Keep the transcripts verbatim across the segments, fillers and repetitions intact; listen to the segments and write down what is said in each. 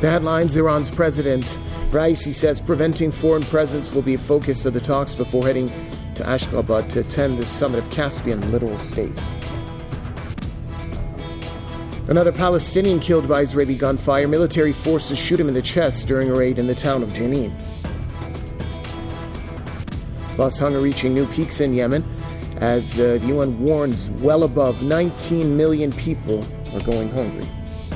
The headlines: Iran's President Raisi says preventing foreign presence will be a focus of the talks before heading to Ashgabat to attend the summit of Caspian littoral states. Another Palestinian killed by Israeli gunfire. Military forces shoot him in the chest during a raid in the town of Jenin. Plus, hunger reaching new peaks in Yemen as uh, the U N warns well above nineteen million people are going hungry.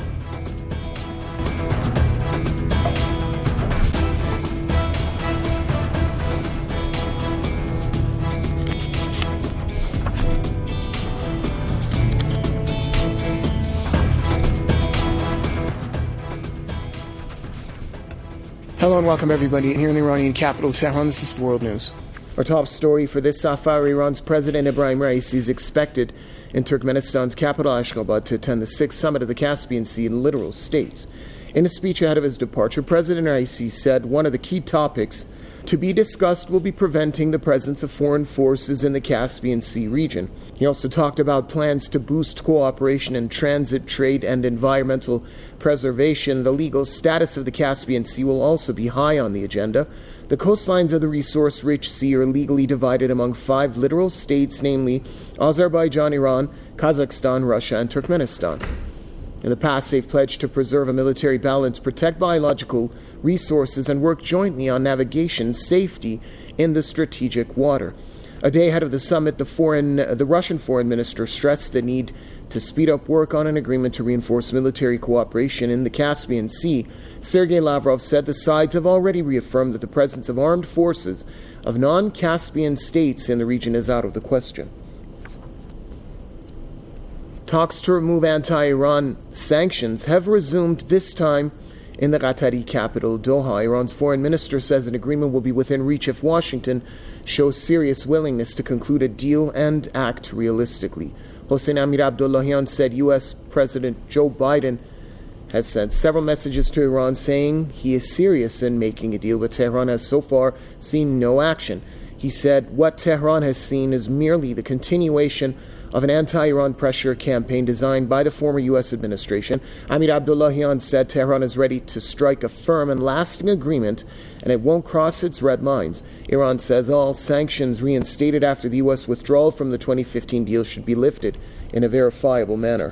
Hello and welcome everybody here in the Iranian capital, Tehran. This is World News. Our top story for this half-hour: Iran's President Ebrahim Raisi is expected in Turkmenistan's capital Ashgabat to attend the sixth summit of the Caspian Sea and littoral states. In a speech ahead of his departure, President Raisi said one of the key topics to be discussed will be preventing the presence of foreign forces in the Caspian Sea region. He also talked about plans to boost cooperation in transit, trade, and environmental preservation. The legal status of the Caspian Sea will also be high on the agenda. The coastlines of the resource-rich sea are legally divided among five littoral states, namely Azerbaijan, Iran, Kazakhstan, Russia, and Turkmenistan. In the past, they've pledged to preserve a military balance, protect biological resources, and work jointly on navigation safety in the strategic water. A day ahead of the summit, the foreign, the Russian foreign minister stressed the need to speed up work on an agreement to reinforce military cooperation in the Caspian Sea. Sergei Lavrov said the sides have already reaffirmed that the presence of armed forces of non-Caspian states in the region is out of the question. Talks to remove anti-Iran sanctions have resumed, this time in the Qatari capital, Doha. Iran's foreign minister says an agreement will be within reach if Washington shows serious willingness to conclude a deal and act realistically. Hossein Amir Abdullahian said U S President Joe Biden has sent several messages to Iran saying he is serious in making a deal, but Tehran has so far seen no action. He said what Tehran has seen is merely the continuation of an anti-Iran pressure campaign designed by the former U S administration. Amir Abdullahian said Tehran is ready to strike a firm and lasting agreement, and it won't cross its red lines. Iran says all sanctions reinstated after the U S withdrawal from the twenty fifteen deal should be lifted in a verifiable manner.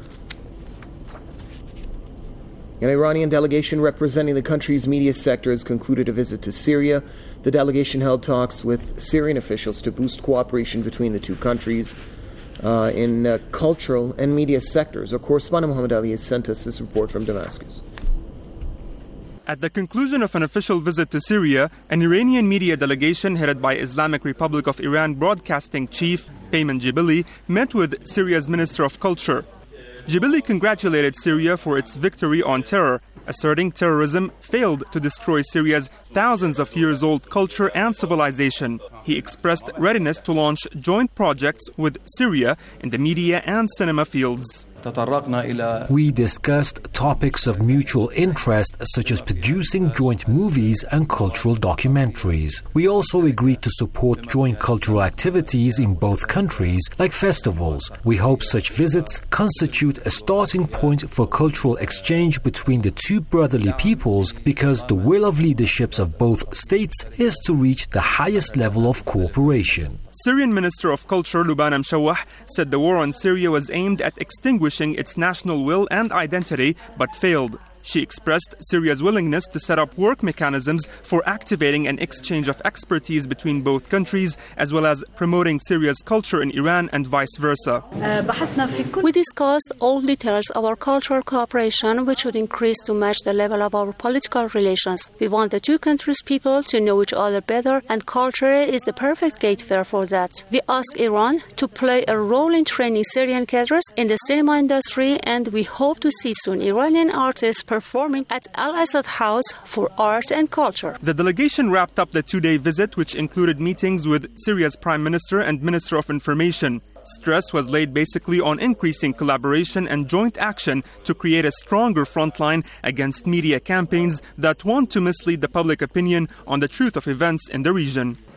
An Iranian delegation representing the country's media sector has concluded a visit to Syria. The delegation held talks with Syrian officials to boost cooperation between the two countries uh, in uh, cultural and media sectors. Our correspondent Mohammed Ali has sent us this report from Damascus. At the conclusion of an official visit to Syria, an Iranian media delegation headed by Islamic Republic of Iran broadcasting chief Peyman Jibili met with Syria's Minister of Culture. Jibili congratulated Syria for its victory on terror, asserting terrorism failed to destroy Syria's thousands of years old culture and civilization. He expressed readiness to launch joint projects with Syria in the media and cinema fields. We discussed topics of mutual interest such as producing joint movies and cultural documentaries. We also agreed to support joint cultural activities in both countries, like festivals. We hope such visits constitute a starting point for cultural exchange between the two brotherly peoples, because the will of leaderships of both states is to reach the highest level of cooperation. Syrian Minister of Culture Lubna Mshawah said the war on Syria was aimed at extinguishing its national will and identity, but failed. She expressed Syria's willingness to set up work mechanisms for activating an exchange of expertise between both countries, as well as promoting Syria's culture in Iran and vice versa. We discussed all details of our cultural cooperation, which should increase to match the level of our political relations. We want the two countries' people to know each other better, and culture is the perfect gateway for that. We ask Iran to play a role in training Syrian cadres in the cinema industry, and we hope to see soon Iranian artists performing at Al Asad House for art and culture. The delegation wrapped up the two-day visit, which included meetings with Syria's Prime Minister and Minister of Information. Stress was laid basically on increasing collaboration and joint action to create a stronger frontline against media campaigns that want to mislead the public opinion on the truth of events in the region.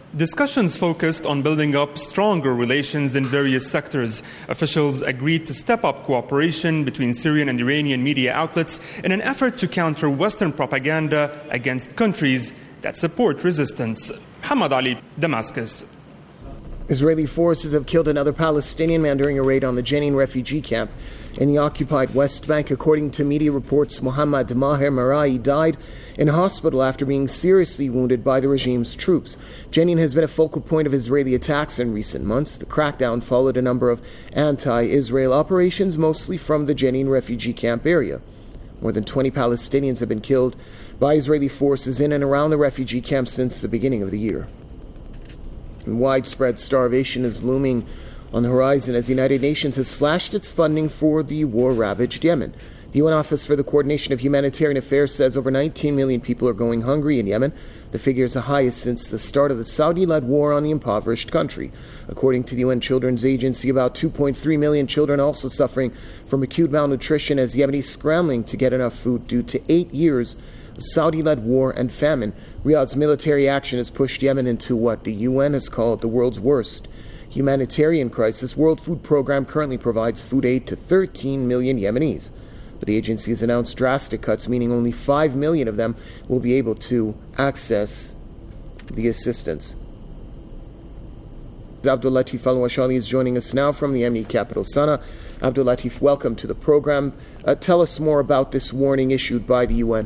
Discussions focused on building up stronger relations in various sectors. Officials agreed to step up cooperation between Syrian and Iranian media outlets in an effort to counter Western propaganda against countries that support resistance. Hamad Ali, Damascus. Israeli forces have killed another Palestinian man during a raid on the Jenin refugee camp in the occupied West Bank. According to media reports, Muhammad Maher Marai died in hospital after being seriously wounded by the regime's troops. Jenin has been a focal point of Israeli attacks in recent months. The crackdown followed a number of anti-Israel operations, mostly from the Jenin refugee camp area. More than twenty Palestinians have been killed by Israeli forces in and around the refugee camp since the beginning of the year. And widespread starvation is looming on the horizon as the United Nations has slashed its funding for the war-ravaged Yemen. The U N Office for the Coordination of Humanitarian Affairs says over nineteen million people are going hungry in Yemen. The figure is the highest since the start of the Saudi-led war on the impoverished country. According to the U N Children's Agency, about two point three million children are also suffering from acute malnutrition as Yemenis scrambling to get enough food due to eight years of Saudi-led war and famine. Riyadh's military action has pushed Yemen into what the U N has called the world's worst humanitarian crisis. World Food Program currently provides food aid to thirteen million Yemenis. But the agency has announced drastic cuts, meaning only five million of them will be able to access the assistance. Abdul Latif Al-Washali is joining us now from the Yemeni capital, Sana'a. Abdul Latif, welcome to the program. Uh, tell us more about this warning issued by the U N.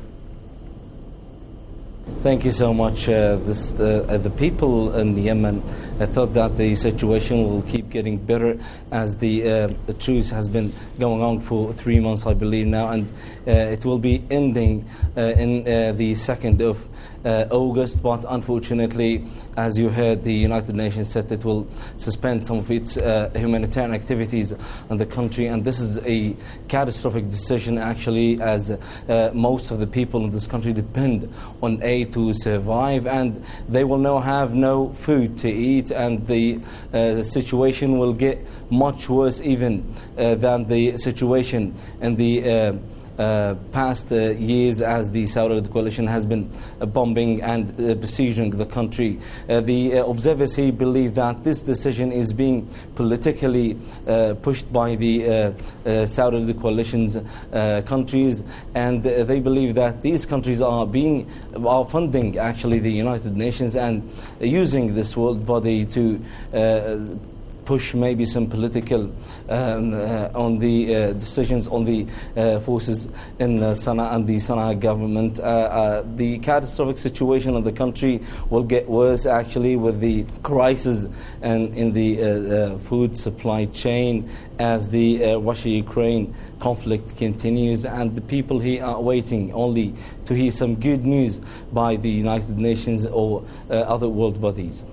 Thank you so much. Uh, this, uh, the people in Yemen uh, thought that the situation will keep getting better as the, uh, the truce has been going on for three months, I believe now, and uh, it will be ending uh, in uh, the second of uh, August. But unfortunately, as you heard, the United Nations said it will suspend some of its uh, humanitarian activities in the country, and this is a catastrophic decision actually, as uh, most of the people in this country depend on aid to survive, and they will now have no food to eat, and the, uh, the situation will get much worse even uh, than the situation in the uh, Uh, past uh, years as the Saudi coalition has been uh, bombing and uh, besieging the country. Uh, the uh, observers here believe that this decision is being politically uh, pushed by the uh, uh, Saudi coalition's uh, countries, and uh, they believe that these countries are being are funding actually the United Nations and uh, using this world body to uh, push maybe some political um, uh, on the uh, decisions on the uh, forces in uh, Sana'a and the Sana'a government. Uh, uh, the catastrophic situation of the country will get worse actually with the crisis and in the uh, uh, food supply chain as the uh, Russia-Ukraine conflict continues, and the people here are waiting only to hear some good news by the United Nations or uh, other world bodies.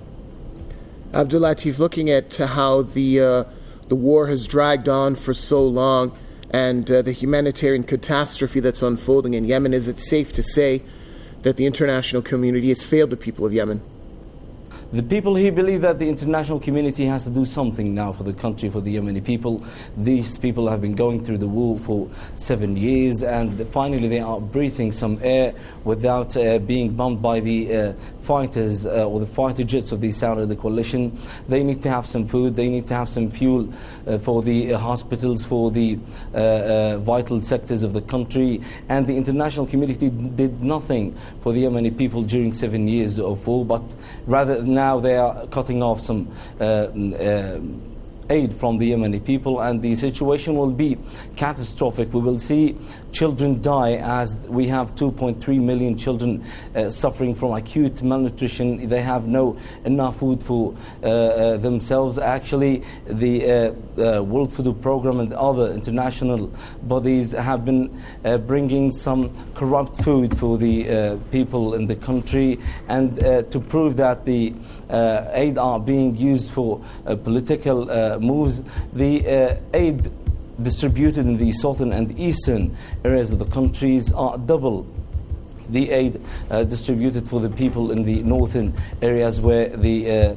Abdul Latif, looking at how the uh, the war has dragged on for so long and uh, the humanitarian catastrophe that's unfolding in Yemen, is it safe to say that the international community has failed the people of Yemen? The people here believe that the international community has to do something now for the country, for the Yemeni people. These people have been going through the war for seven years, and finally they are breathing some air without uh, being bombed by the uh, fighters uh, or the fighter jets of the Saudi the coalition. They need to have some food, they need to have some fuel uh, for the uh, hospitals, for the uh, uh, vital sectors of the country, and the international community did nothing for the Yemeni people during seven years of war, but rather now they are cutting off some uh, uh, aid from the Yemeni people, and the situation will be catastrophic. We will see children die, as we have two point three million children uh, suffering from acute malnutrition. They have no enough food for uh, uh, themselves. Actually, the uh, uh, World Food Program and other international bodies have been uh, bringing some corrupt food for the uh, people in the country, and uh, to prove that the uh, aid are being used for uh, political uh, moves, the uh, aid distributed in the southern and eastern areas of the countries are double the aid uh, distributed for the people in the northern areas, where the uh,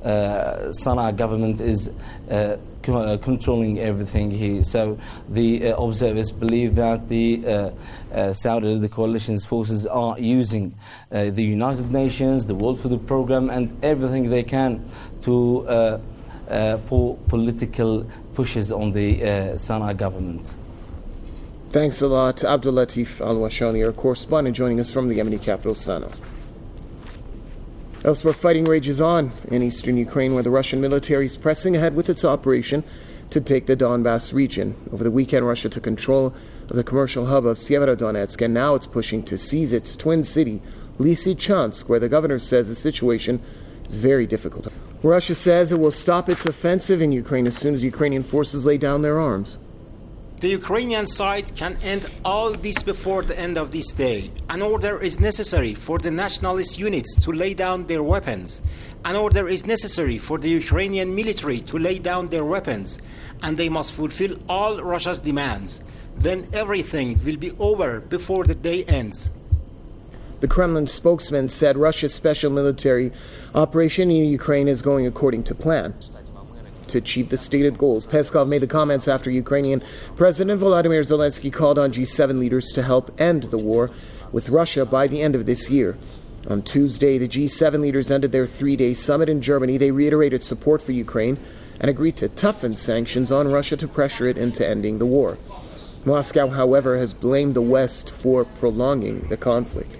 uh, Sana'a government is uh, co- controlling everything here. So the uh, observers believe that the uh, uh, Saudi, the coalition's forces are using uh, the United Nations, the World Food Programme, and everything they can to uh, uh, for political pushes on the uh, Sana'a government. Thanks a lot, Abdul Latif Al-Washani, our correspondent, joining us from the Yemeni capital, Sana'a. Elsewhere, fighting rages on in eastern Ukraine, where the Russian military is pressing ahead with its operation to take the Donbass region. Over the weekend, Russia took control of the commercial hub of Severodonetsk, and now it's pushing to seize its twin city, Lysychansk, where the governor says the situation is very difficult. Russia says it will stop its offensive in Ukraine as soon as Ukrainian forces lay down their arms. The Ukrainian side can end all this before the end of this day. An order is necessary for the nationalist units to lay down their weapons. An order is necessary for the Ukrainian military to lay down their weapons. And they must fulfill all Russia's demands. Then everything will be over before the day ends. The Kremlin spokesman said Russia's special military operation in Ukraine is going according to plan to achieve the stated goals. Peskov made the comments after Ukrainian President Volodymyr Zelensky called on G seven leaders to help end the war with Russia by the end of this year. On Tuesday, the G seven leaders ended their three-day summit in Germany. They reiterated support for Ukraine and agreed to toughen sanctions on Russia to pressure it into ending the war. Moscow, however, has blamed the West for prolonging the conflict.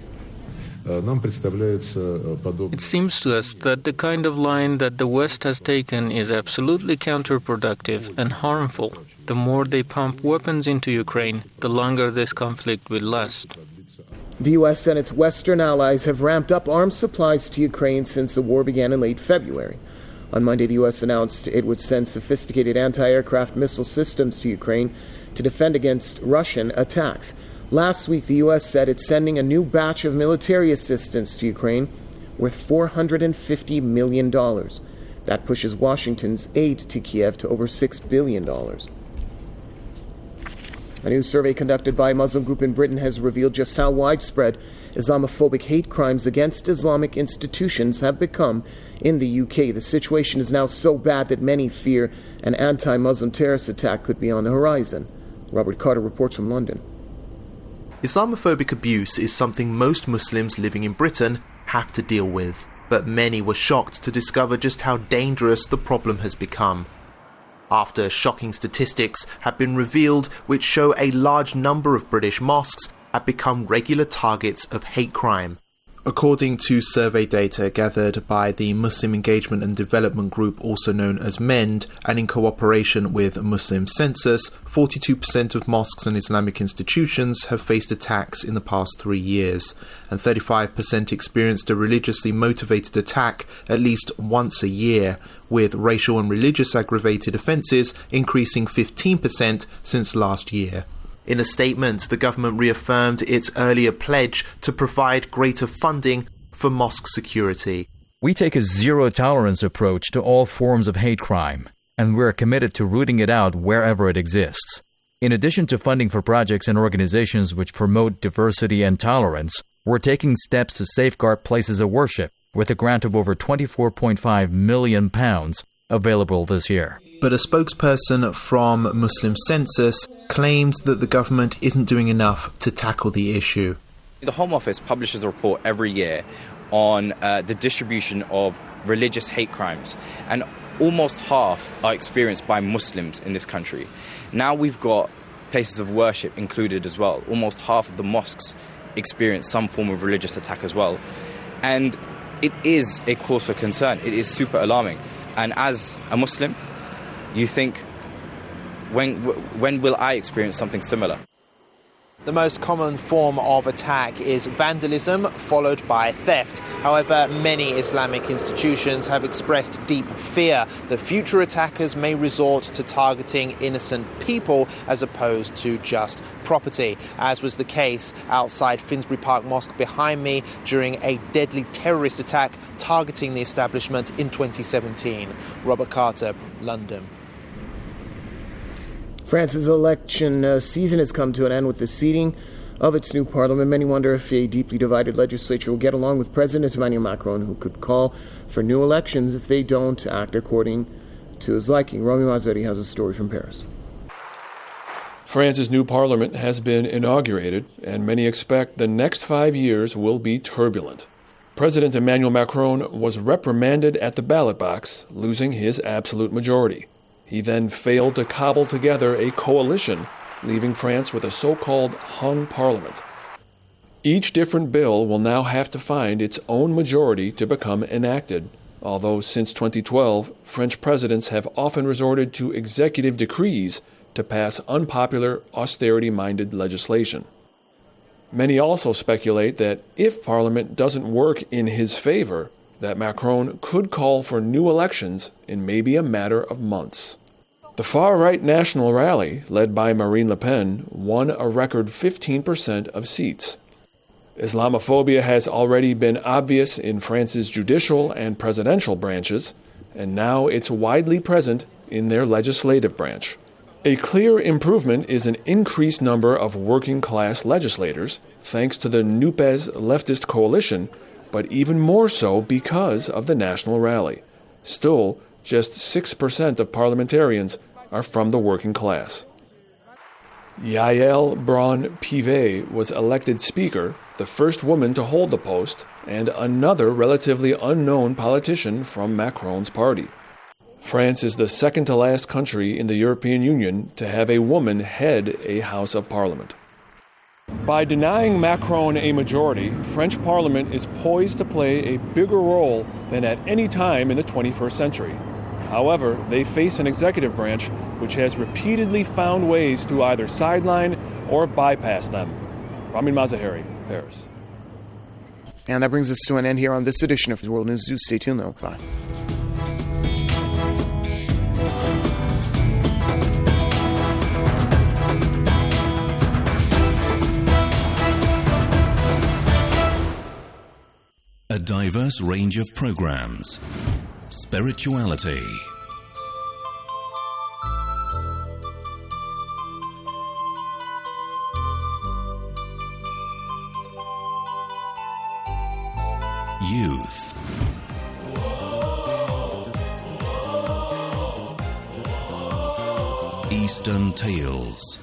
It seems to us that the kind of line that the West has taken is absolutely counterproductive and harmful. The more they pump weapons into Ukraine, the longer this conflict will last. The U S and its Western allies have ramped up arms supplies to Ukraine since the war began in late February. On Monday, the U S announced it would send sophisticated anti-aircraft missile systems to Ukraine to defend against Russian attacks. Last week, the U S said it's sending a new batch of military assistance to Ukraine worth four hundred fifty million dollars. That pushes Washington's aid to Kiev to over six billion dollars. A new survey conducted by a Muslim group in Britain has revealed just how widespread Islamophobic hate crimes against Islamic institutions have become in the U K. The situation is now so bad that many fear an anti-Muslim terrorist attack could be on the horizon. Robert Carter reports from London. Islamophobic abuse is something most Muslims living in Britain have to deal with, but many were shocked to discover just how dangerous the problem has become. After shocking statistics have been revealed which show a large number of British mosques have become regular targets of hate crime. According to survey data gathered by the Muslim Engagement and Development Group, also known as MEND, and in cooperation with Muslim Census, forty-two percent of mosques and Islamic institutions have faced attacks in the past three years, and thirty-five percent experienced a religiously motivated attack at least once a year, with racial and religious aggravated offences increasing fifteen percent since last year. In a statement, the government reaffirmed its earlier pledge to provide greater funding for mosque security. We take a zero-tolerance approach to all forms of hate crime, and we're committed to rooting it out wherever it exists. In addition to funding for projects and organizations which promote diversity and tolerance, we're taking steps to safeguard places of worship with a grant of over twenty-four point five million pounds available this year. But a spokesperson from Muslim Census claimed that the government isn't doing enough to tackle the issue. The Home Office publishes a report every year on uh, the distribution of religious hate crimes, and almost half are experienced by Muslims in this country. Now we've got places of worship included as well. Almost half of the mosques experience some form of religious attack as well. And it is a cause for concern. It is super alarming. And as a Muslim, you think, when when will I experience something similar? The most common form of attack is vandalism, followed by theft. However, many Islamic institutions have expressed deep fear that future attackers may resort to targeting innocent people as opposed to just property, as was the case outside Finsbury Park Mosque behind me during a deadly terrorist attack targeting the establishment in twenty seventeen. Robert Carter, London. France's election uh, season has come to an end with the seating of its new parliament. Many wonder if a deeply divided legislature will get along with President Emmanuel Macron, who could call for new elections if they don't act according to his liking. Rami Mazari has a story from Paris. France's new parliament has been inaugurated, and many expect the next five years will be turbulent. President Emmanuel Macron was reprimanded at the ballot box, losing his absolute majority. He then failed to cobble together a coalition, leaving France with a so-called hung parliament. Each different bill will now have to find its own majority to become enacted, although since twenty twelve, French presidents have often resorted to executive decrees to pass unpopular, austerity-minded legislation. Many also speculate that if Parliament doesn't work in his favor, that Macron could call for new elections in maybe a matter of months. The far-right National Rally, led by Marine Le Pen, won a record fifteen percent of seats. Islamophobia has already been obvious in France's judicial and presidential branches, and now it's widely present in their legislative branch. A clear improvement is an increased number of working-class legislators, thanks to the NUPES leftist coalition, but even more so because of the National Rally. Still, just six percent of parliamentarians are from the working class. Yael Braun-Pivet was elected Speaker, the first woman to hold the post, and another relatively unknown politician from Macron's party. France is the second-to-last country in the European Union to have a woman head a House of Parliament. By denying Macron a majority, French Parliament is poised to play a bigger role than at any time in the twenty-first century. However, they face an executive branch which has repeatedly found ways to either sideline or bypass them. Ramin Mazaheri, Paris. And that brings us to an end here on this edition of World News. Do stay tuned, though. Bye. A diverse range of programs. Spirituality. Youth. Eastern Tales.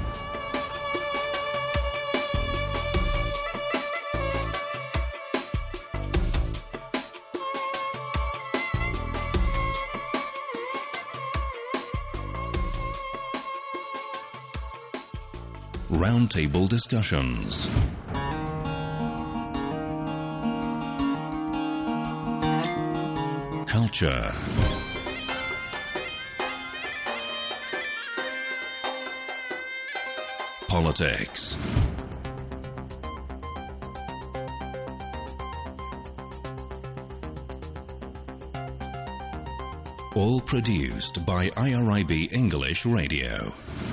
Roundtable discussions. Culture. Politics. All produced by I R I B English Radio.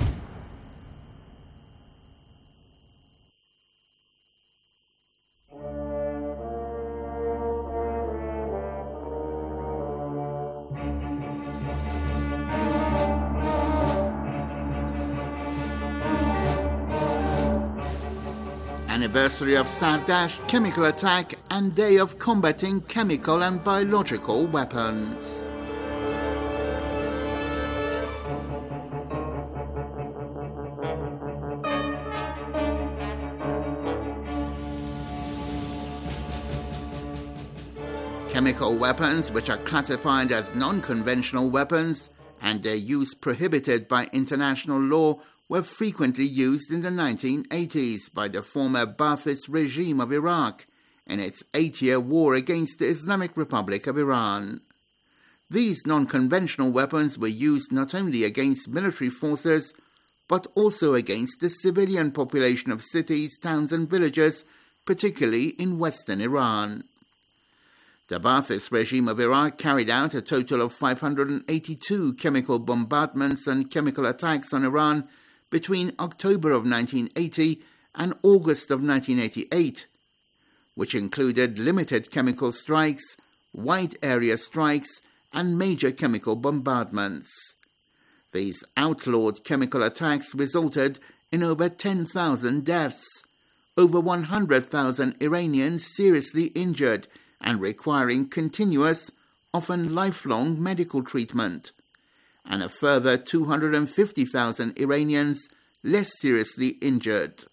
Anniversary of Sardash chemical attack and day of combating chemical and biological weapons. Chemical weapons, which are classified as non-conventional weapons and their use prohibited by international law, were frequently used in the nineteen eighties by the former Ba'athist regime of Iraq in its eight-year war against the Islamic Republic of Iran. These non-conventional weapons were used not only against military forces, but also against the civilian population of cities, towns and villages, particularly in western Iran. The Ba'athist regime of Iraq carried out a total of five hundred eighty-two chemical bombardments and chemical attacks on Iran between October of nineteen eighty and August of nineteen eighty-eight, which included limited chemical strikes, wide area strikes, and major chemical bombardments. These outlawed chemical attacks resulted in over ten thousand deaths, over one hundred thousand Iranians seriously injured and requiring continuous, often lifelong medical treatment, and a further two hundred fifty thousand Iranians less seriously injured.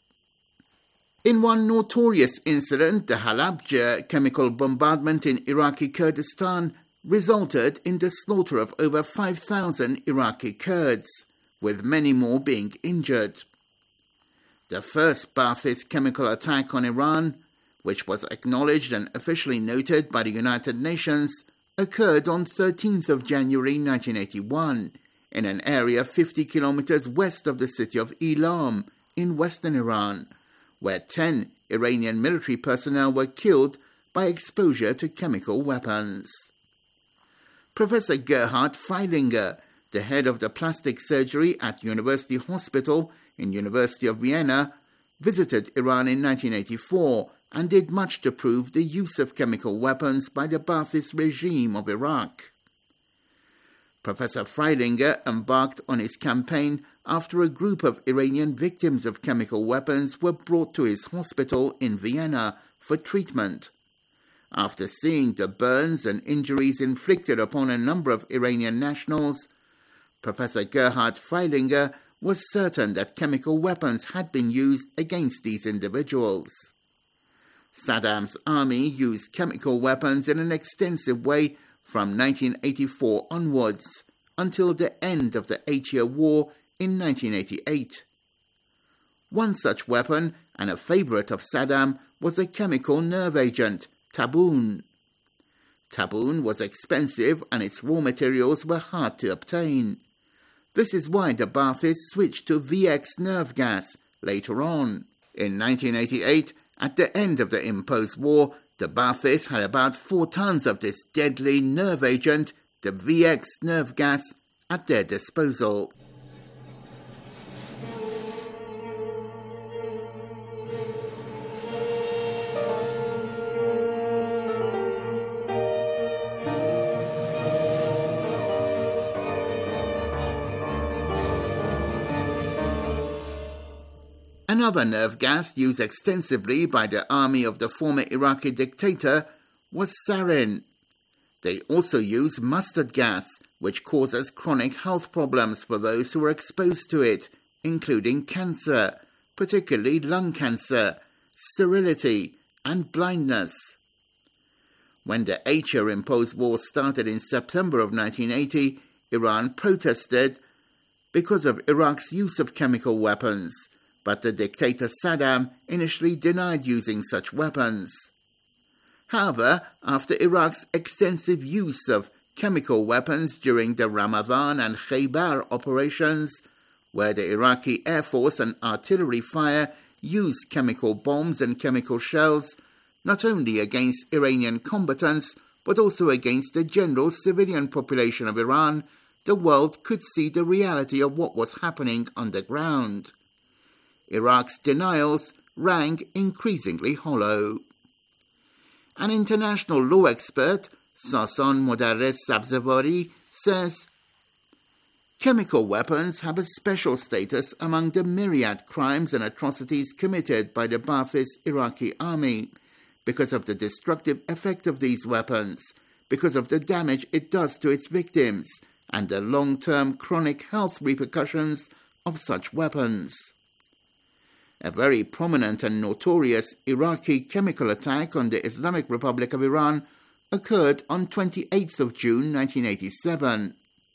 In one notorious incident, the Halabja chemical bombardment in Iraqi Kurdistan resulted in the slaughter of over five thousand Iraqi Kurds, with many more being injured. The first Ba'athist chemical attack on Iran, which was acknowledged and officially noted by the United Nations, occurred on thirteenth of January nineteen eighty-one in an area fifty kilometers west of the city of Elam in western Iran, where ten Iranian military personnel were killed by exposure to chemical weapons. Professor Gerhard Freilinger, the head of the plastic surgery at University Hospital in University of Vienna, visited Iran in nineteen eighty-four and did much to prove the use of chemical weapons by the Ba'athist regime of Iraq. Professor Freilinger embarked on his campaign after a group of Iranian victims of chemical weapons were brought to his hospital in Vienna for treatment. After seeing the burns and injuries inflicted upon a number of Iranian nationals, Professor Gerhard Freilinger was certain that chemical weapons had been used against these individuals. Saddam's army used chemical weapons in an extensive way from nineteen eighty-four onwards until the end of the eight-year war in nineteen eighty-eight. One such weapon, and a favorite of Saddam, was a chemical nerve agent, Taboon. Taboon was expensive and its raw materials were hard to obtain. This is why the Ba'athists switched to V X nerve gas later on. In nineteen eighty-eight, at the end of the imposed war, the Ba'athists had about four tons of this deadly nerve agent, the V X nerve gas, at their disposal. Another nerve gas used extensively by the army of the former Iraqi dictator was sarin. They also use mustard gas, which causes chronic health problems for those who are exposed to it, including cancer, particularly lung cancer, sterility, and blindness. When the eight-year imposed war started in September of nineteen eighty, Iran protested because of Iraq's use of chemical weapons, but the dictator Saddam initially denied using such weapons. However, after Iraq's extensive use of chemical weapons during the Ramadan and Khaybar operations, where the Iraqi Air Force and artillery fire used chemical bombs and chemical shells, not only against Iranian combatants, but also against the general civilian population of Iran, the world could see the reality of what was happening underground. Iraq's denials rang increasingly hollow. An international law expert, Sasan Modarres Sabzevari, says, chemical weapons have a special status among the myriad crimes and atrocities committed by the Ba'athist Iraqi army because of the destructive effect of these weapons, because of the damage it does to its victims, and the long-term chronic health repercussions of such weapons. A very prominent and notorious Iraqi chemical attack on the Islamic Republic of Iran occurred on twenty-eighth of June nineteen eighty-seven.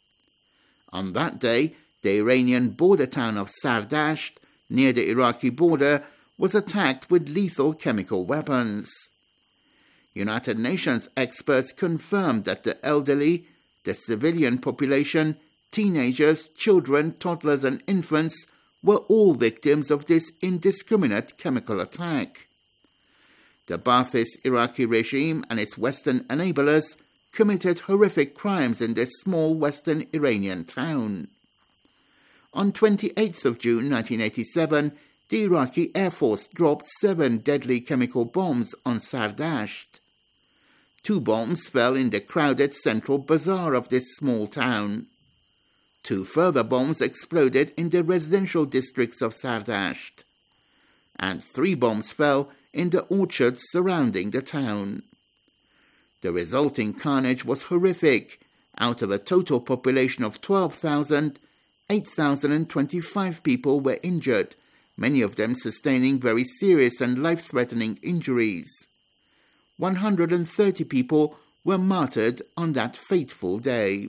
On that day, the Iranian border town of Sardasht, near the Iraqi border, was attacked with lethal chemical weapons. United Nations experts confirmed that the elderly, the civilian population, teenagers, children, toddlers and infants were all victims of this indiscriminate chemical attack. The Ba'athist Iraqi regime and its Western enablers committed horrific crimes in this small Western Iranian town. On twenty-eighth of June nineteen eighty-seven, the Iraqi Air Force dropped seven deadly chemical bombs on Sardasht. Two bombs fell in the crowded central bazaar of this small town. Two further bombs exploded in the residential districts of Sardasht. and three bombs fell in the orchards surrounding the town. The resulting carnage was horrific. Out of a total population of twelve thousand, eight thousand twenty-five people were injured, many of them sustaining very serious and life-threatening injuries. one hundred thirty people were martyred on that fateful day.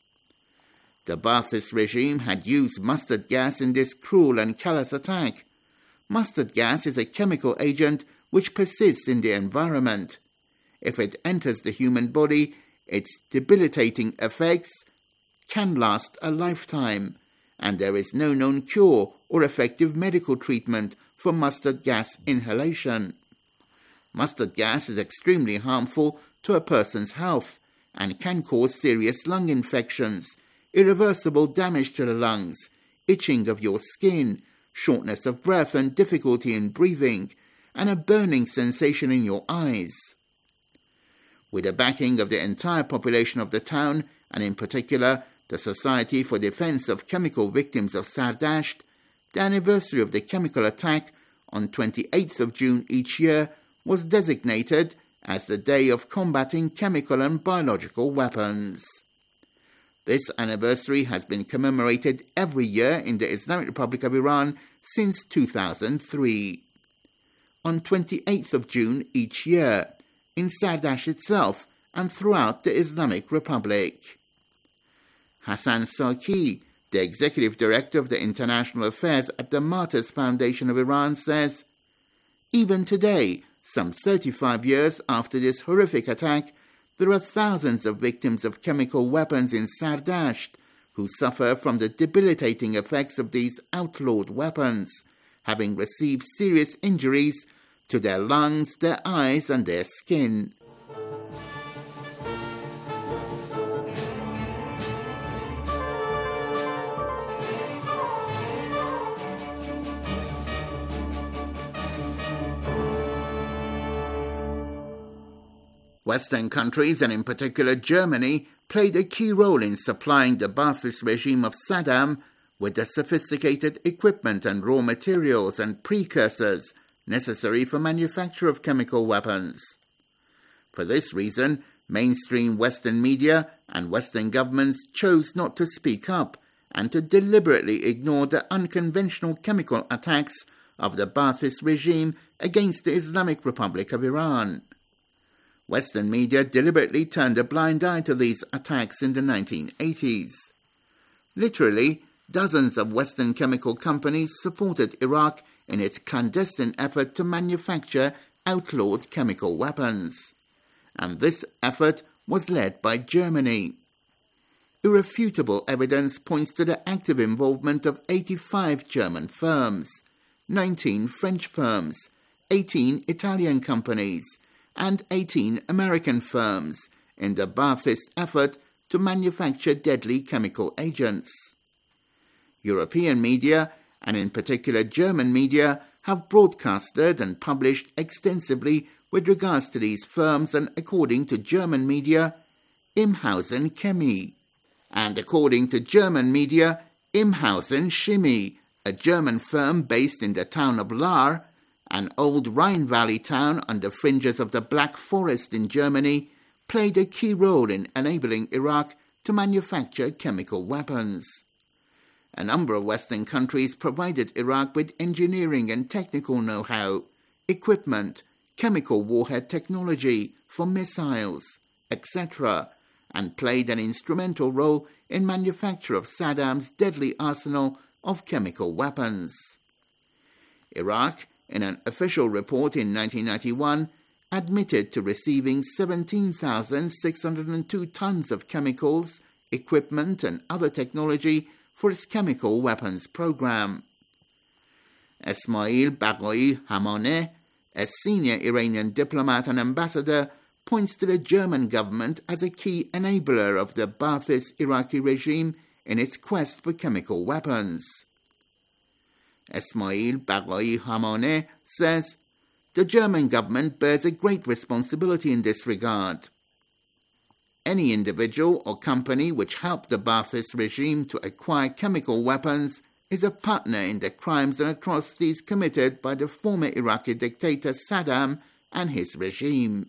The Ba'athist regime had used mustard gas in this cruel and callous attack. Mustard gas is a chemical agent which persists in the environment. If it enters the human body, its debilitating effects can last a lifetime, and there is no known cure or effective medical treatment for mustard gas inhalation. Mustard gas is extremely harmful to a person's health and can cause serious lung infections, irreversible damage to the lungs, itching of your skin, shortness of breath and difficulty in breathing, and a burning sensation in your eyes. With the backing of the entire population of the town, and in particular the Society for Defense of Chemical Victims of Sardasht, the anniversary of the chemical attack on twenty-eighth of June each year was designated as the Day of Combating Chemical and Biological Weapons. This anniversary has been commemorated every year in the Islamic Republic of Iran since two thousand three. On twenty-eighth of June each year, in Sardasht itself and throughout the Islamic Republic. Hassan Saki, the Executive Director of the International Affairs at the Martyrs Foundation of Iran, says, "Even today, some thirty-five years after this horrific attack, there are thousands of victims of chemical weapons in Sardasht who suffer from the debilitating effects of these outlawed weapons, having received serious injuries to their lungs, their eyes, and their skin." Western countries, and in particular Germany, played a key role in supplying the Ba'athist regime of Saddam with the sophisticated equipment and raw materials and precursors necessary for manufacture of chemical weapons. For this reason, mainstream Western media and Western governments chose not to speak up and to deliberately ignore the unconventional chemical attacks of the Ba'athist regime against the Islamic Republic of Iran. Western media deliberately turned a blind eye to these attacks in the nineteen eighties. Literally, dozens of Western chemical companies supported Iraq in its clandestine effort to manufacture outlawed chemical weapons. And this effort was led by Germany. Irrefutable evidence points to the active involvement of eighty-five German firms, nineteen French firms, eighteen Italian companies, and eighteen American firms in the Ba'athist effort to manufacture deadly chemical agents. European media, and in particular German media, have broadcasted and published extensively with regards to these firms and, according to German media, Imhausen Chemie, and according to German media, Imhausen Chemie, a German firm based in the town of Lahr, an old Rhine Valley town on the fringes of the Black Forest in Germany, played a key role in enabling Iraq to manufacture chemical weapons. A number of Western countries provided Iraq with engineering and technical know-how, equipment, chemical warhead technology for missiles, et cetera, and played an instrumental role in manufacture of Saddam's deadly arsenal of chemical weapons. Iraq, in an official report in nineteen ninety-one, admitted to receiving seventeen thousand six hundred two tons of chemicals, equipment, and other technology for its chemical weapons program. Esmail Baghaei Hamaneh, a senior Iranian diplomat and ambassador, points to the German government as a key enabler of the Ba'athist Iraqi regime in its quest for chemical weapons. Esmail Baghaei Hamaneh says, "The German government bears a great responsibility in this regard. Any individual or company which helped the Ba'athist regime to acquire chemical weapons is a partner in the crimes and atrocities committed by the former Iraqi dictator Saddam and his regime.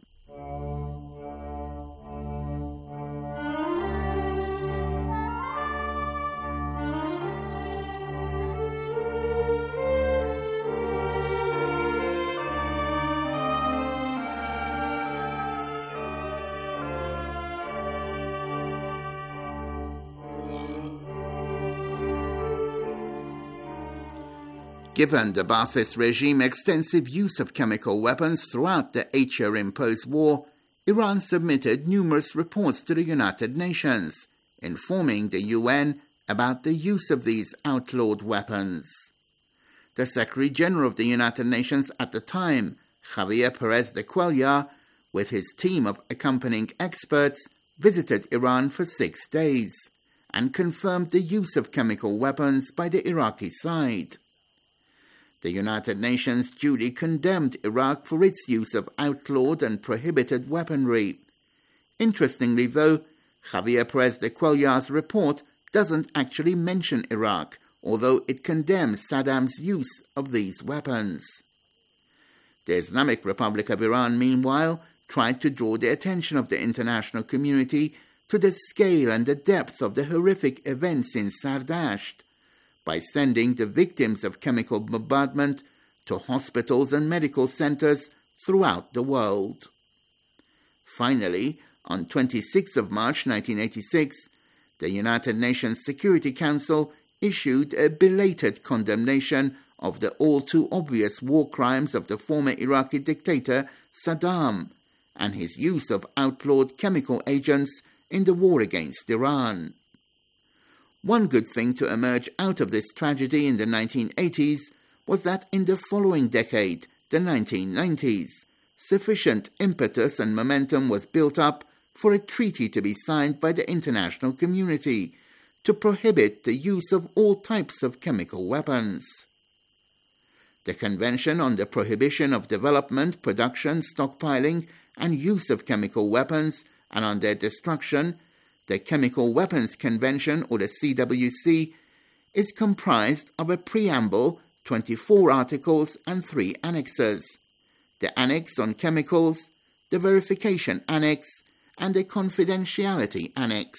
Given the Ba'athist regime's extensive use of chemical weapons throughout the eight-year-imposed war, Iran submitted numerous reports to the United Nations, informing the U N about the use of these outlawed weapons. The Secretary-General of the United Nations at the time, Javier Pérez de Cuellar, with his team of accompanying experts, visited Iran for six days and confirmed the use of chemical weapons by the Iraqi side. The United Nations duly condemned Iraq for its use of outlawed and prohibited weaponry. Interestingly, though, Javier Pérez de Cuellar's report doesn't actually mention Iraq, although it condemns Saddam's use of these weapons. The Islamic Republic of Iran, meanwhile, tried to draw the attention of the international community to the scale and the depth of the horrific events in Sardasht, by sending the victims of chemical bombardment to hospitals and medical centers throughout the world. Finally, on the twenty-sixth of March nineteen eighty-six, the United Nations Security Council issued a belated condemnation of the all-too-obvious war crimes of the former Iraqi dictator Saddam and his use of outlawed chemical agents in the war against Iran. One good thing to emerge out of this tragedy in the nineteen eighties was that in the following decade, the nineteen nineties, sufficient impetus and momentum was built up for a treaty to be signed by the international community to prohibit the use of all types of chemical weapons. The Convention on the Prohibition of Development, Production, Stockpiling, and Use of Chemical Weapons and on their Destruction, the Chemical Weapons Convention, or the C W C, is comprised of a preamble, twenty-four articles, and three annexes: the Annex on Chemicals, the Verification Annex, and a Confidentiality Annex.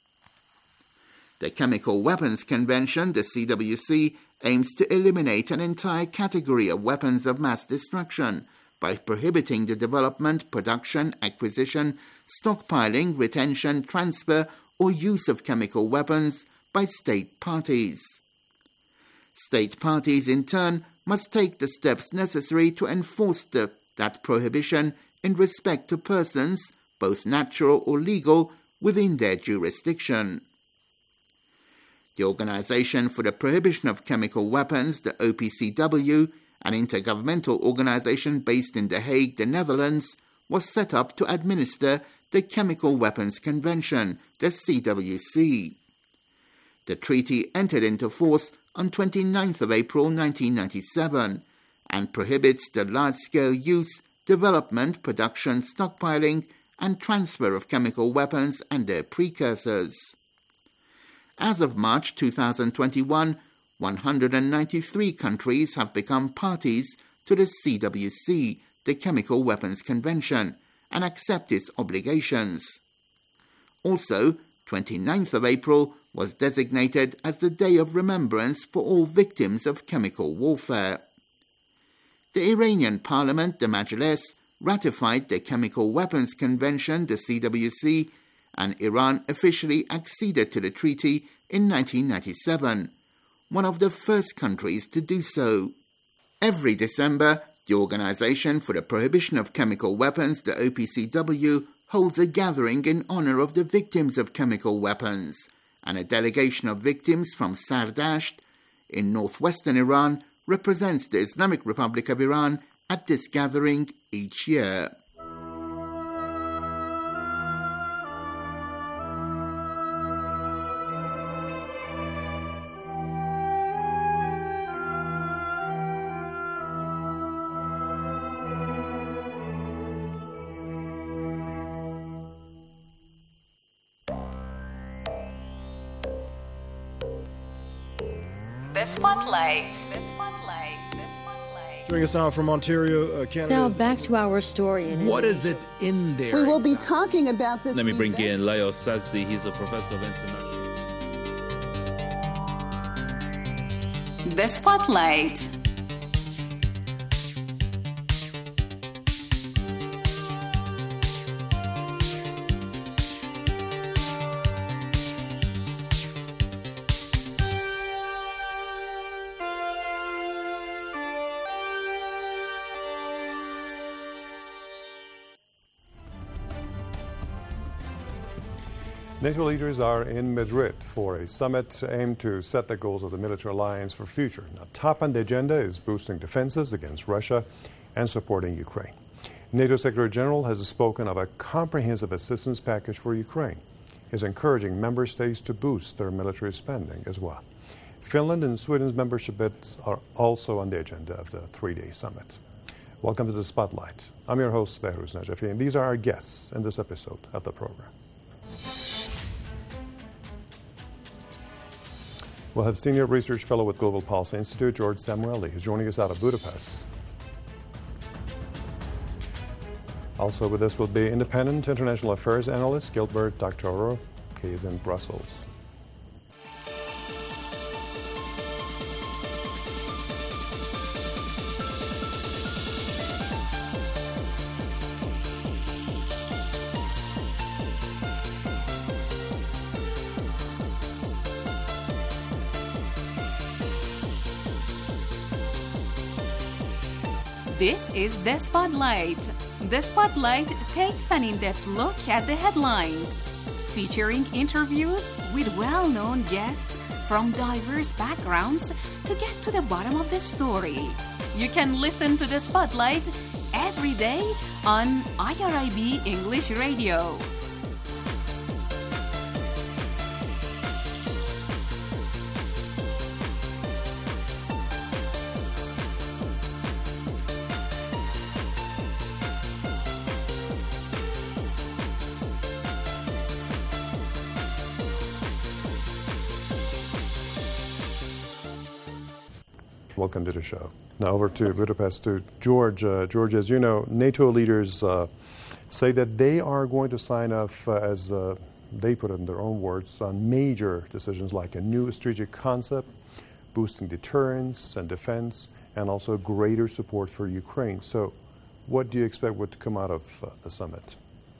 The Chemical Weapons Convention, the C W C, aims to eliminate an entire category of weapons of mass destruction by prohibiting the development, production, acquisition, stockpiling, retention, transfer, or use of chemical weapons by state parties. State parties, in turn, must take the steps necessary to enforce the, that prohibition in respect to persons, both natural or legal, within their jurisdiction. The Organization for the Prohibition of Chemical Weapons, the O P C W, an intergovernmental organization based in The Hague, the Netherlands, was set up to administer the Chemical Weapons Convention, the C W C. The treaty entered into force on the twenty-ninth of April nineteen ninety-seven and prohibits the large-scale use, development, production, stockpiling, and transfer of chemical weapons and their precursors. As of March two thousand twenty-one, one hundred ninety-three countries have become parties to the C W C, the Chemical Weapons Convention, and accept its obligations. Also, the twenty-ninth of April was designated as the Day of Remembrance for all victims of chemical warfare. The Iranian Parliament, the Majlis, ratified the Chemical Weapons Convention, the C W C, and Iran officially acceded to the treaty in nineteen ninety-seven, one of the first countries to do so. Every December, the Organization for the Prohibition of Chemical Weapons, the O P C W, holds a gathering in honor of the victims of chemical weapons, and a delegation of victims from Sardasht in northwestern Iran represents the Islamic Republic of Iran at this gathering each year. The Spotlight. The Spotlight. The Spotlight. Joining us now from Ontario, uh, Canada. Now back to our story. In what is it in there? We will be talking about this. Let me bring event. in Leo Sazdi. He's a professor of international. The Spotlight. NATO leaders are in Madrid for a summit aimed to set the goals of the military alliance for future. Now, top on the agenda is boosting defenses against Russia and supporting Ukraine. NATO Secretary General has spoken of a comprehensive assistance package for Ukraine. He's encouraging member states to boost their military spending as well. Finland and Sweden's membership bids are also on the agenda of the three-day summit. Welcome to the Spotlight. I'm your host, Behruz Najafi, and these are our guests in this episode of the program. We'll have Senior Research Fellow with Global Policy Institute, George Samueli, who's joining us out of Budapest. Also with us will be Independent International Affairs Analyst Gilbert Doctorow. He is in Brussels. This is The Spotlight. The Spotlight takes an in-depth look at the headlines, featuring interviews with well-known guests from diverse backgrounds to get to the bottom of the story. You can listen to The Spotlight every day on I R I B English Radio. Welcome to the show. Now over to Budapest to George. Uh, George, as you know, NATO leaders uh, say that they are going to sign off, uh, as uh, they put it in their own words, on major decisions like a new strategic concept, boosting deterrence and defense, and also greater support for Ukraine. So what do you expect would come out of uh, the summit?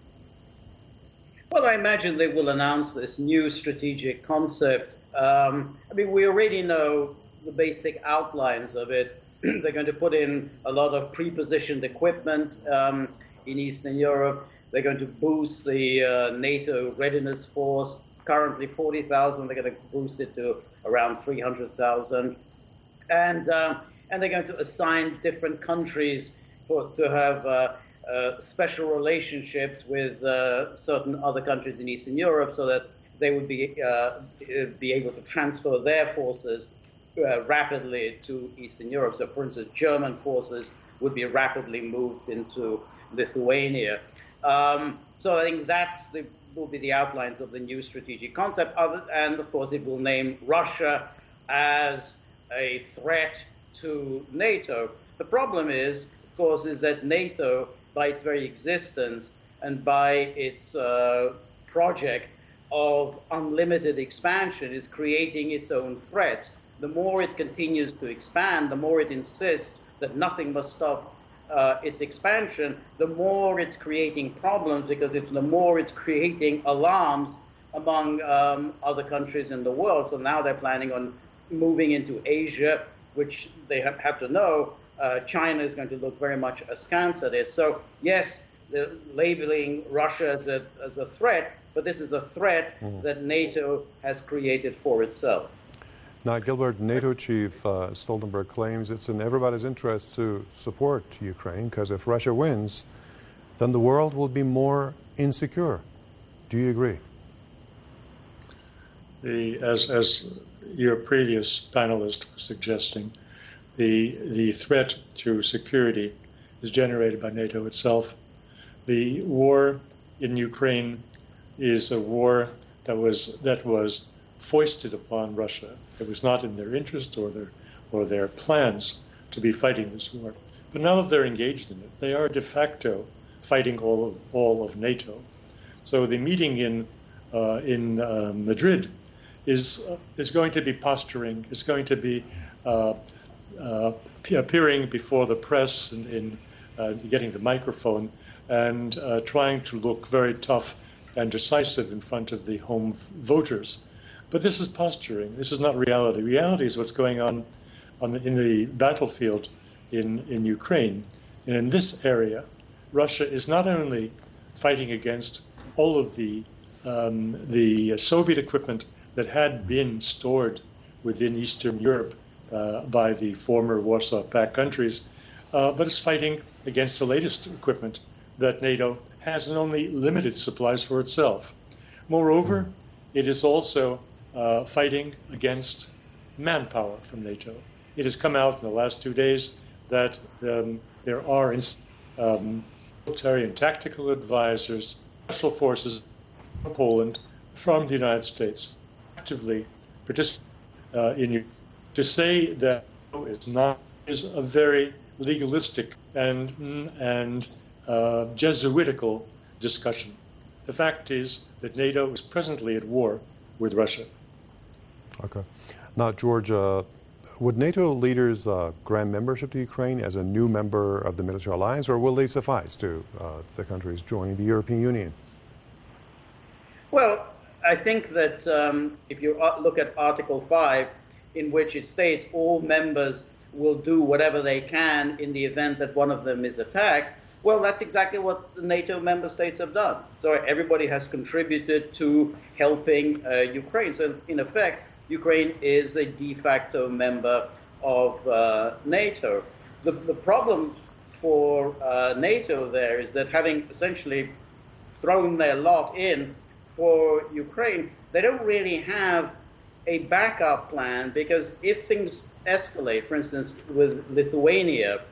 Well, I imagine they will announce this new strategic concept. Um, I mean, we already know the basic outlines of it. They're going to put in a lot of pre-positioned equipment um, in Eastern Europe. They're going to boost the uh, NATO readiness force. Currently forty thousand, they're going to boost it to around three hundred thousand. And uh, and they're going to assign different countries for, to have uh, uh, special relationships with uh, certain other countries in Eastern Europe so that they would be, uh, be able to transfer their forces Uh, rapidly to Eastern Europe. So, for instance, German forces would be rapidly moved into Lithuania. Um, so I think that the, will be the outlines of the new strategic concept. Other, and, of course, it will name Russia as a threat to NATO. The problem is, of course, is that NATO, by its very existence and by its uh, project of unlimited expansion, is creating its own threats. The more it continues to expand, the more it insists that nothing must stop uh, its expansion, the more it's creating problems, because it's the more it's creating alarms among um, other countries in the world. So now they're planning on moving into Asia, which they have, have to know uh, China is going to look very much askance at it. So yes, they're labeling Russia as a, as a threat, but this is a threat mm. that NATO has created for itself. Now, Gilbert, NATO chief uh, Stoltenberg claims it's in everybody's interest to support Ukraine, because if Russia wins, then the world will be more insecure. Do you agree? The, as, as your previous panelist was suggesting, the, the threat to security is generated by NATO itself. The war in Ukraine is a war that was, that was foisted upon Russia. It was not in their interest or their or their plans to be fighting this war. But now that they're engaged in it, they are de facto fighting all of, all of NATO. So the meeting in uh, in uh, Madrid is uh, is going to be posturing. It's going to be uh, uh, appearing before the press and in uh, getting the microphone and uh, trying to look very tough and decisive in front of the home voters. But this is posturing. This is not reality. Reality is what's going on, on the, in the battlefield in, in Ukraine. And in this area, Russia is not only fighting against all of the, um, the Soviet equipment that had been stored within Eastern Europe uh, by the former Warsaw Pact countries, uh, but is fighting against the latest equipment that NATO has only limited supplies for itself. Moreover, it is also uh, fighting against manpower from NATO. It has come out in the last two days that um, there are um, military and tactical advisors, special forces from Poland, from the United States, actively participate uh, in. To say that it's not is a very legalistic and and uh, Jesuitical discussion. The fact is that NATO is presently at war with Russia. Okay. Now, George, uh, would NATO leaders uh, grant membership to Ukraine as a new member of the military alliance, or will they suffice to uh, the countries joining the European Union? Well, I think that um, if you look at Article five, in which it states all members will do whatever they can in the event that one of them is attacked, well, that's exactly what the NATO member states have done. So everybody has contributed to helping uh, Ukraine. So in effect, Ukraine is a de facto member of uh, NATO. The, the problem for uh, NATO there is that having essentially thrown their lot in for Ukraine, they don't really have a backup plan, because if things escalate, for instance, with Lithuania,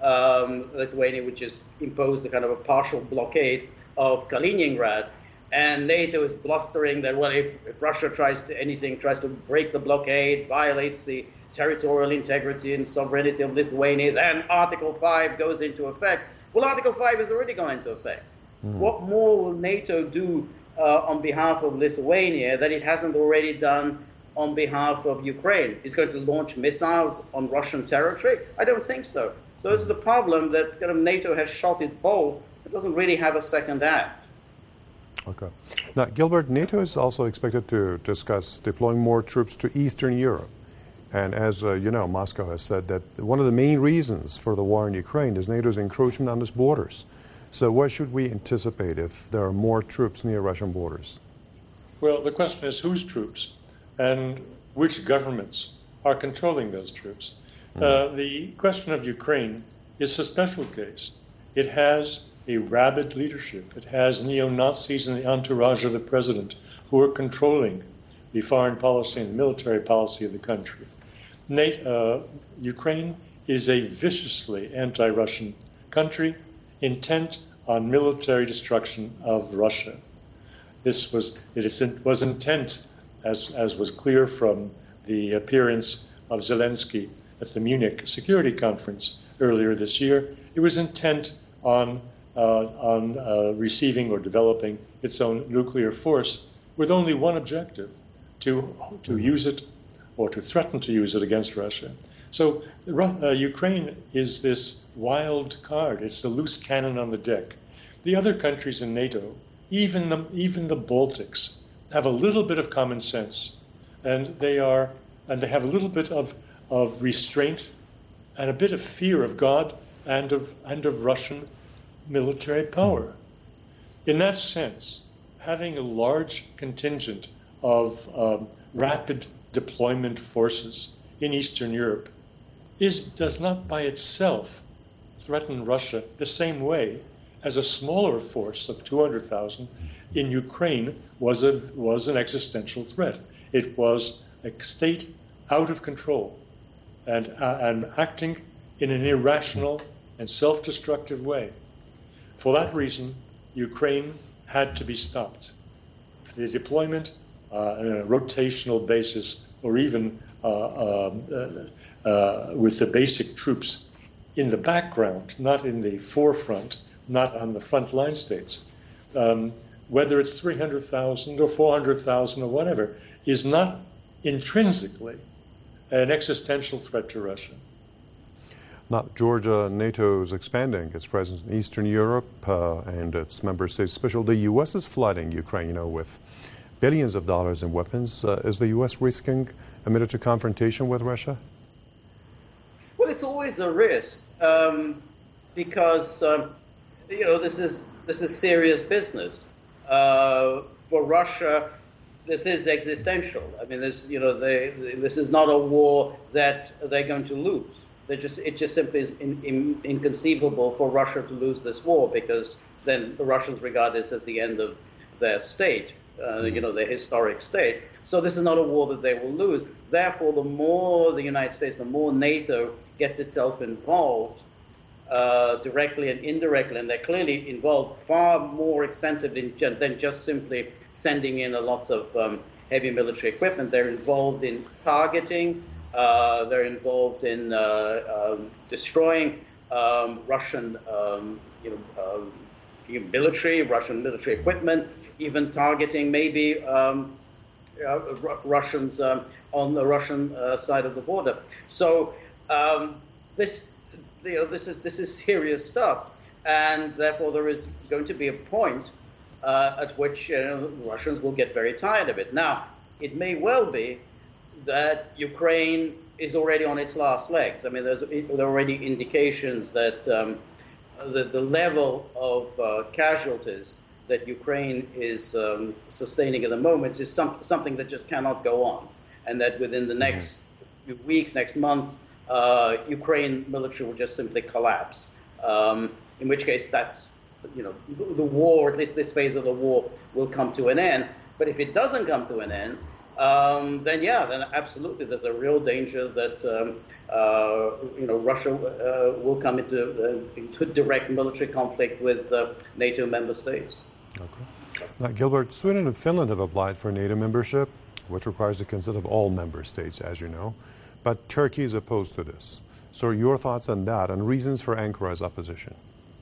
um, Lithuania, which has imposed a kind of a partial blockade of Kaliningrad, and NATO is blustering that, well, if, if Russia tries to anything, tries to break the blockade, violates the territorial integrity and sovereignty of Lithuania, then Article five goes into effect. Well, Article five has already gone into effect. Mm. What more will NATO do uh, on behalf of Lithuania that it hasn't already done on behalf of Ukraine? Is going to launch missiles on Russian territory? I don't think so. So it's the problem that kind of NATO has shot its bolt. It doesn't really have a second act. Okay. Now, Gilbert, NATO is also expected to discuss deploying more troops to Eastern Europe. And as uh, you know, Moscow has said that one of the main reasons for the war in Ukraine is NATO's encroachment on its borders. So what should we anticipate if there are more troops near Russian borders? Well, the question is whose troops and which governments are controlling those troops. Mm. Uh, the question of Ukraine is a special case. It has a rabid leadership. It has neo-Nazis in the entourage of the president who are controlling the foreign policy and the military policy of the country. NATO, uh, Ukraine is a viciously anti-Russian country intent on military destruction of Russia. This was it is, was intent, as, as was clear from the appearance of Zelensky at the Munich Security Conference earlier this year. It was intent on uh, on uh, receiving or developing its own nuclear force with only one objective, to to use it or to threaten to use it against Russia. So uh, Ukraine is this wild card. It's the loose cannon on the deck. The other countries in NATO, even the even the Baltics, have a little bit of common sense, and they are and they have a little bit of of restraint and a bit of fear of God and of and of Russian military power. In that sense, having a large contingent of um, rapid deployment forces in Eastern Europe is does not by itself threaten Russia the same way as a smaller force of two hundred thousand in Ukraine was a was an existential threat. It was a state out of control and uh, and acting in an irrational and self-destructive way. For that reason, Ukraine had to be stopped. The deployment uh, on a rotational basis, or even uh, um, uh, uh, with the basic troops in the background, not in the forefront, not on the front line states, um, whether it's three hundred thousand or four hundred thousand or whatever, is not intrinsically an existential threat to Russia. Now, Georgia, NATO is expanding its presence in Eastern Europe uh, and its member states, especially the U S is flooding Ukraine, you know, with billions of dollars in weapons. Uh, is the U S risking a military confrontation with Russia? Well, it's always a risk um, because um, you know this is this is serious business uh, for Russia. This is existential. I mean, this you know they, this is not a war that they're going to lose. They just it just simply is in, in, inconceivable for Russia to lose this war, because then the Russians regard this as the end of their state, uh, you know, their historic state. So this is not a war that they will lose. Therefore, the more the United States, the more NATO gets itself involved uh, directly and indirectly, and they're clearly involved far more extensively than just simply sending in a lot of um, heavy military equipment. They're involved in targeting. Uh, they're involved in uh, um, destroying um, Russian, um, you know, uh, military, Russian military equipment, even targeting maybe um, uh, Russians um, on the Russian uh, side of the border. So um, this, you know, this is this is serious stuff, and therefore there is going to be a point uh, at which you know, the Russians will get very tired of it. Now, it may well be that Ukraine is already on its last legs. I mean, there's there are already indications that um, the, the level of uh, casualties that Ukraine is um, sustaining at the moment is some, something that just cannot go on, and that within the next few weeks, next month, uh, Ukraine military will just simply collapse. Um, in which case, that's you know the war, at least this phase of the war, will come to an end. But if it doesn't come to an end, Um, then yeah, then absolutely, there's a real danger that um, uh, you know Russia uh, will come into uh, into direct military conflict with uh, NATO member states. Okay. Now, Gilbert, Sweden and Finland have applied for NATO membership, which requires the consent of all member states, as you know. But Turkey is opposed to this. So, your thoughts on that and reasons for Ankara's opposition?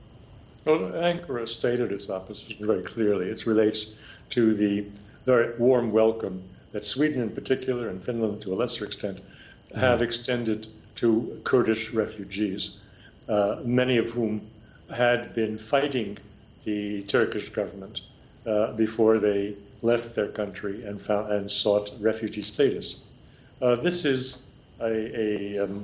Well, Ankara stated its opposition very clearly. It relates to the very warm welcome that Sweden in particular, and Finland to a lesser extent, have mm-hmm. extended to Kurdish refugees, uh, many of whom had been fighting the Turkish government uh, before they left their country and, found, and sought refugee status. Uh, this is a, a, um,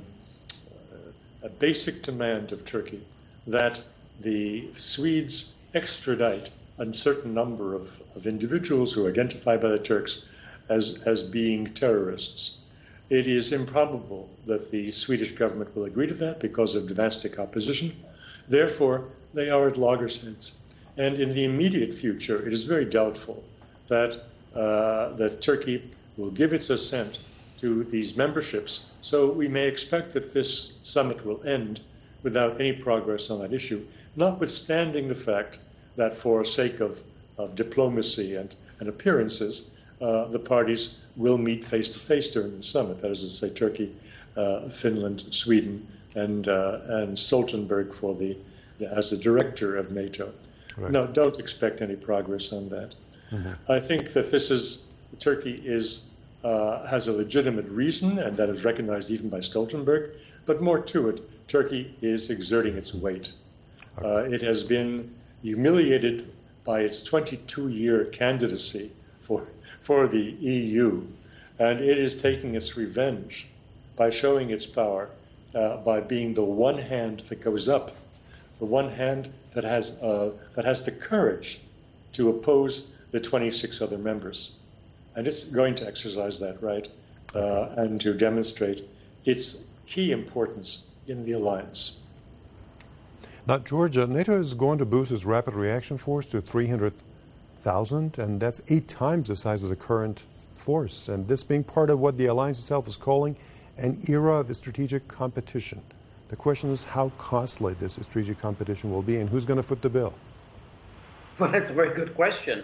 a basic demand of Turkey that the Swedes extradite a certain number of, of individuals who are identified by the Turks as, as being terrorists. It is improbable that the Swedish government will agree to that because of domestic opposition. Therefore, they are at loggerheads. And in the immediate future, it is very doubtful that, uh, that Turkey will give its assent to these memberships. So we may expect that this summit will end without any progress on that issue, notwithstanding the fact that for sake of, of diplomacy and, and appearances, Uh, the parties will meet face-to-face during the summit. That is to say, Turkey, uh, Finland, Sweden, and uh, and Stoltenberg for the as the director of NATO. Right. No, don't expect any progress on that. Mm-hmm. I think that this is Turkey is uh, has a legitimate reason, and that is recognized even by Stoltenberg. But more to it, Turkey is exerting its weight. Okay. Uh, it has been humiliated by its twenty-two year candidacy for. for the E U, and it is taking its revenge by showing its power uh, by being the one hand that goes up, the one hand that has uh, that has the courage to oppose the twenty-six other members, and it's going to exercise that right uh, and to demonstrate its key importance in the alliance. Now, Georgia, NATO is going to boost its rapid reaction force to three hundred thousand, and that's eight times the size of the current force. And this being part of what the alliance itself is calling an era of strategic competition. The question is how costly this strategic competition will be, and who's going to foot the bill? Well, that's a very good question.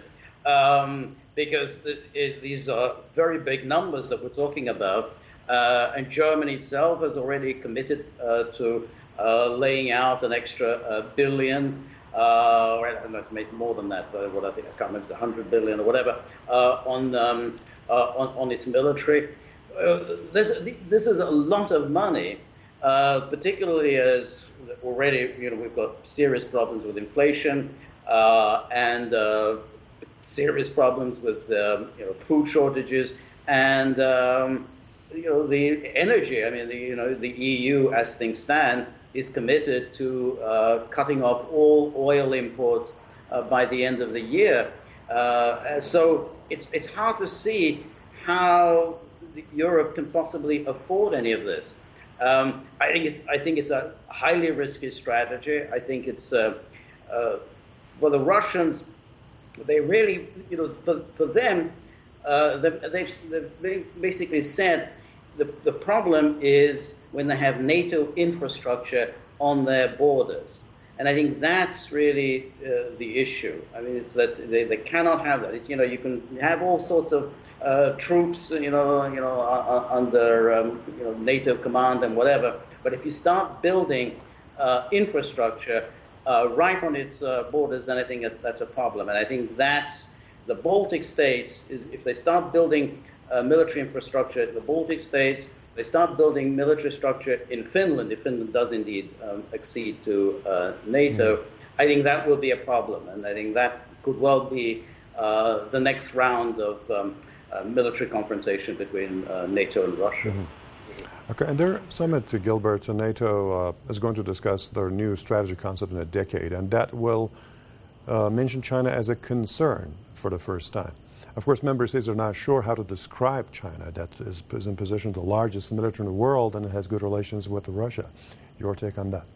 um, because the, it, these are very big numbers that we're talking about. Uh, and Germany itself has already committed uh, to uh, laying out an extra uh, billion, uh, or I don't know, it's made more than that, but what I think, I can't remember, it's one hundred billion or whatever, uh, on, um, uh, on on its military. Uh, this, this is a lot of money, uh, particularly as already, you know, we've got serious problems with inflation uh, and uh, serious problems with um, you know, food shortages and um, you know, the energy. I mean, the, you know, the E U, as things stand, is committed to uh, cutting off all oil imports uh, by the end of the year. Uh, so it's it's hard to see how Europe can possibly afford any of this. Um, I think it's I think it's a highly risky strategy. I think it's uh, uh, for the Russians. They really, you know, for, for them, uh, they've, they've basically said the the problem is when they have NATO infrastructure on their borders, and I think that's really uh, the issue. I mean, it's that they, they cannot have that. It's, you know, you can have all sorts of Uh, troops, you know, you know, uh, under um, you know, NATO command and whatever. But if you start building uh, infrastructure uh, right on its uh, borders, then I think that that's a problem. And I think that's the Baltic states. Is if they start building uh, military infrastructure in the Baltic states, they start building military structure in Finland. If Finland does indeed um, accede to uh, NATO, mm-hmm. I think that will be a problem, and I think that could well be uh, the next round of Um, Uh, military confrontation between uh, NATO and Russia. Mm-hmm. Okay, and their summit to Gilbert and NATO uh, is going to discuss their new strategy concept in a decade, and that will uh, mention China as a concern for the first time. Of course, member states are not sure how to describe China, that is, is in position the largest military in the world and has good relations with Russia. Your take on that?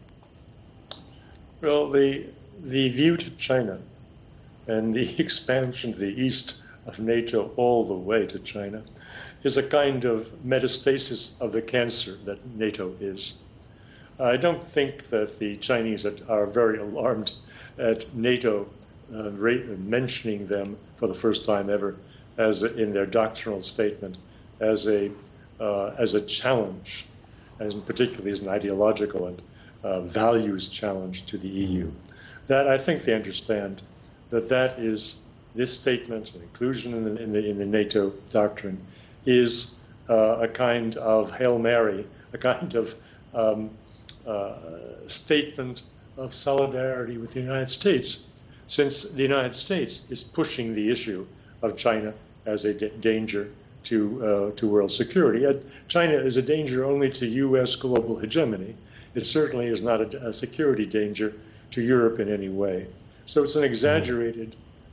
Well, the the view to China and the expansion to the east of NATO all the way to China is a kind of metastasis of the cancer that NATO is. I don't think that the Chinese are very alarmed at NATO uh, mentioning them for the first time ever as a, in their doctrinal statement as a uh, as a challenge, as in particularly as an ideological and uh, values challenge to the E U. That I think they understand that that is. This statement, inclusion in the, in the, in the NATO doctrine, is uh, a kind of Hail Mary, a kind of um, uh, statement of solidarity with the United States, since the United States is pushing the issue of China as a d- danger to uh, to world security. Uh, China is a danger only to U S global hegemony. It certainly is not a, a security danger to Europe in any way. So it's an exaggerated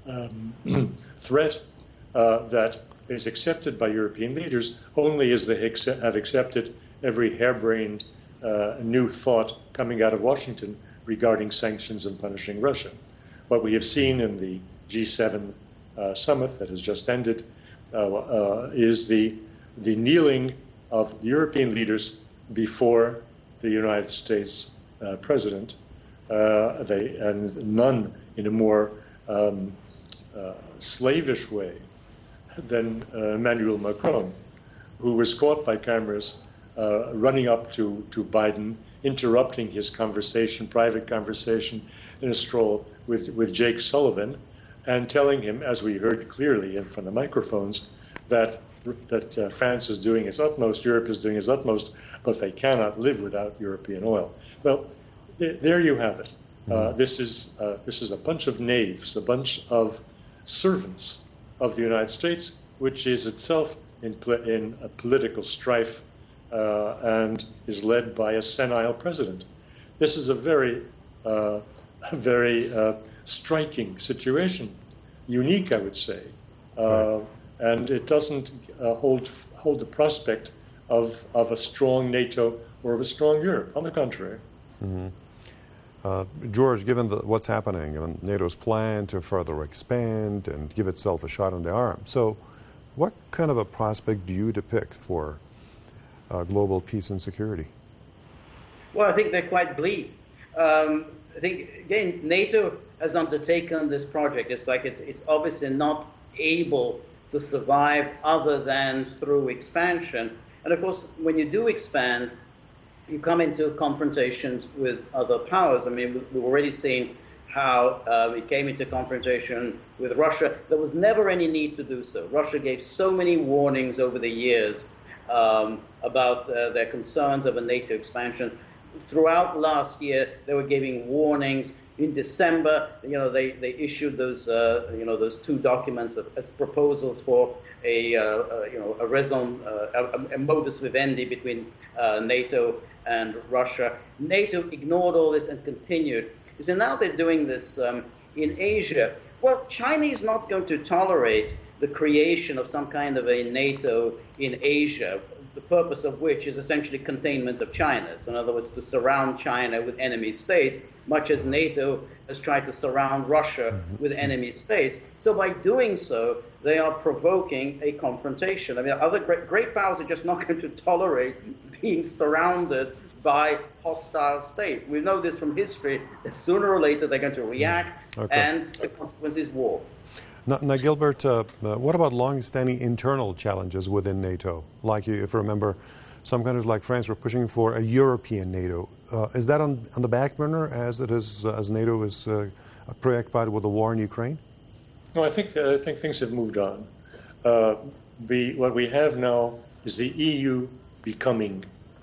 Um, threat uh, that is accepted by European leaders only as they accept, have accepted every harebrained uh, new thought coming out of Washington regarding sanctions and punishing Russia. What we have seen in the G seven uh, summit that has just ended uh, uh, is the the kneeling of the European leaders before the United States uh, president. Uh, they and none in a more um, Uh, slavish way than uh, Emmanuel Macron, who was caught by cameras uh, running up to, to Biden, interrupting his conversation, private conversation, in a stroll with, with Jake Sullivan, and telling him, as we heard clearly in from the microphones, that that uh, France is doing its utmost, Europe is doing its utmost, but they cannot live without European oil. Well, th- there you have it. Uh, this is uh, this is a bunch of knaves, a bunch of servants of the United States, which is itself in, pl- in a political strife uh, and is led by a senile president. This is a very, uh, a very uh, striking situation, unique, I would say, uh, right. And it doesn't uh, hold hold the prospect of of a strong NATO or of a strong Europe. On the contrary. Mm-hmm. Uh, George, given the, what's happening and NATO's plan to further expand and give itself a shot in the arm, so what kind of a prospect do you depict for uh, global peace and security? Well, I think they're quite bleak. Um, I think, again, NATO has undertaken this project. It's like it's, it's obviously not able to survive other than through expansion. And of course, when you do expand, you come into confrontations with other powers. I mean, we've already seen how uh, we came into confrontation with Russia. There was never any need to do so. Russia gave so many warnings over the years um, about uh, their concerns over NATO expansion. Throughout last year, they were giving warnings. In December, you know, they, they issued those, uh, you know, those two documents of, as proposals for a, uh, uh, you know, a raison, uh, a, a modus vivendi between uh, NATO and Russia. NATO ignored all this and continued. So now they're doing this um, in Asia. Well, China is not going to tolerate the creation of some kind of a NATO in Asia, the purpose of which is essentially containment of China. So in other words, to surround China with enemy states, much as NATO has tried to surround Russia with enemy states. So by doing so, they are provoking a confrontation. I mean, other great, great powers are just not going to tolerate being surrounded by hostile states. We know this from history, that sooner or later they're going to react, okay. And the consequence is war. Now, now Gilbert, uh, uh, what about long-standing internal challenges within NATO? Like, you, if you remember, some countries like France were pushing for a European NATO. Uh, is that on, on the back burner as it is, uh, as NATO is uh, preoccupied with the war in Ukraine? No, I think uh, I think things have moved on. Uh, we, what we have now is the E U becoming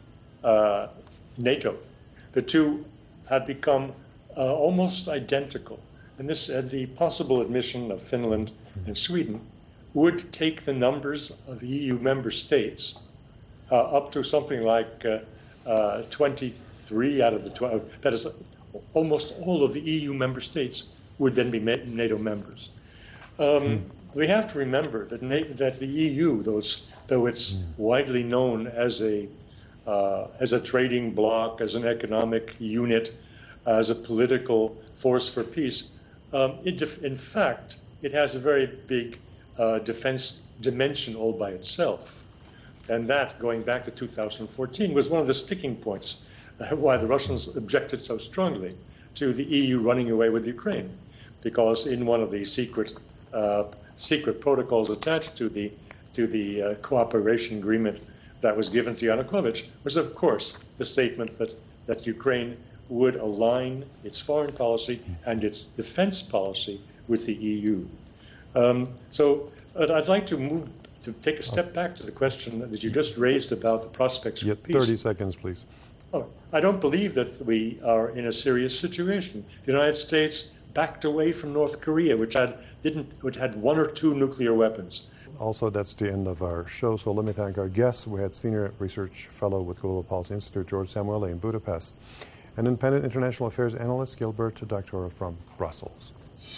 uh, NATO. The two have become uh, almost identical. And this, uh, the possible admission of Finland and Sweden would take the numbers of E U member states uh, up to something like uh, uh, twenty-three out of the twelve. That is, almost all of the E U member states would then be NATO members. Um, mm. We have to remember that Na- that the E U, though it's, though it's mm. widely known as a uh, as a trading bloc, as an economic unit, as a political force for peace. Um, it def- in fact, it has a very big uh, defense dimension all by itself. And that, going back to two thousand fourteen, was one of the sticking points uh, why the Russians objected so strongly to the E U running away with Ukraine. Because in one of the secret uh, secret protocols attached to the to the uh, cooperation agreement that was given to Yanukovych was, of course, the statement that, that Ukraine would align its foreign policy and its defense policy with the E U. Um, so uh, I'd like to move to take a step back to the question that you just raised about the prospects for yeah, peace. thirty seconds, please. Oh, I don't believe that we are in a serious situation. The United States backed away from North Korea, which had didn't, which had one or two nuclear weapons. Also, that's the end of our show, so let me thank our guests. We had Senior Research Fellow with Global Policy Institute, George Samuele in Budapest, and Independent International Affairs Analyst, Gilbert Doctorow from Brussels.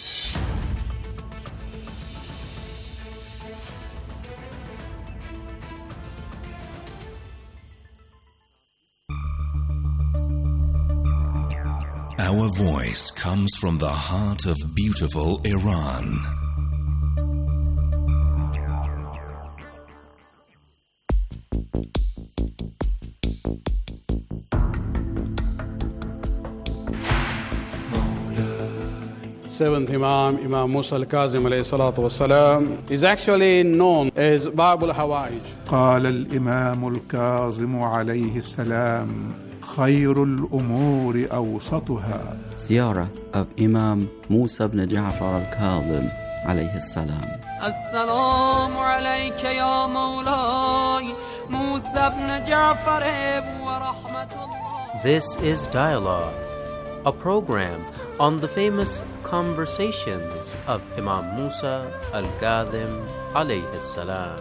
Our voice comes from the heart of beautiful Iran. Seventh Imam, Imam Musa al-Kazim alayhi salatu wassalam, is actually known as Bab al-Hawaij. قال الإمام الكاظم عليه السلام خير الأمور أوسطها. Ziyarah of Imam Musa ibn Ja'far al-Kazim alayhi salam. السلام عليك يا مولاي موسى بن جعفر ورحمة الله. This is Dialogue, a program on the famous conversations of Imam Musa al-Kazim alayhi salam.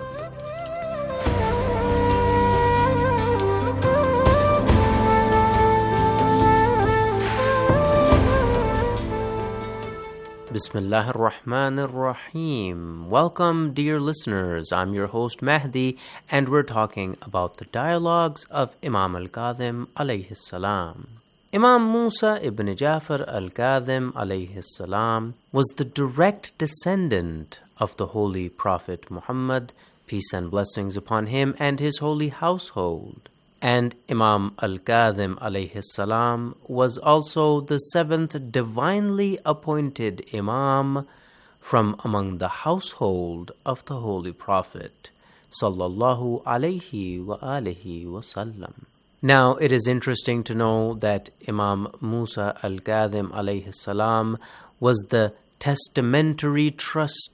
Bismillah ar-Rahman ar-Rahim. Welcome, dear listeners. I'm your host Mahdi, and we're talking about the dialogues of Imam al-Kazim alayhi salam. Imam Musa ibn Ja'far al-Kazim alayhi salam was the direct descendant of the Holy Prophet Muhammad, peace and blessings upon him and his holy household. And Imam Al-Kadhim alayhi salam was also the seventh divinely appointed Imam from among the household of the Holy Prophet sallallahu alayhi wa alihi wasallam. Now, it is interesting to know that Imam Musa Al-Kadhim alayhi salam was the testamentary trustee